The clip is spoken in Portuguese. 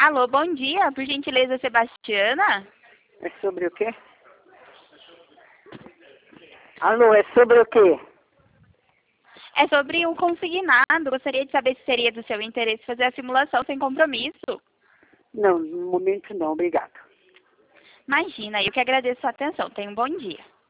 Alô, bom dia. Por gentileza, Sebastiana? É sobre o quê? Alô, é sobre o quê? É sobre um consignado. Gostaria de saber se seria do seu interesse fazer a simulação sem compromisso. Não, no momento não, obrigado. Imagina, eu que agradeço a sua atenção. Tenha um bom dia.